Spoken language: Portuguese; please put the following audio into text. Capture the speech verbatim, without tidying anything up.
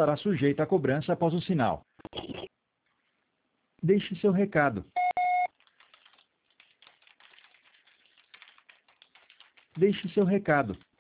estará sujeita a cobrança após o sinal. Deixe seu recado. Deixe seu recado.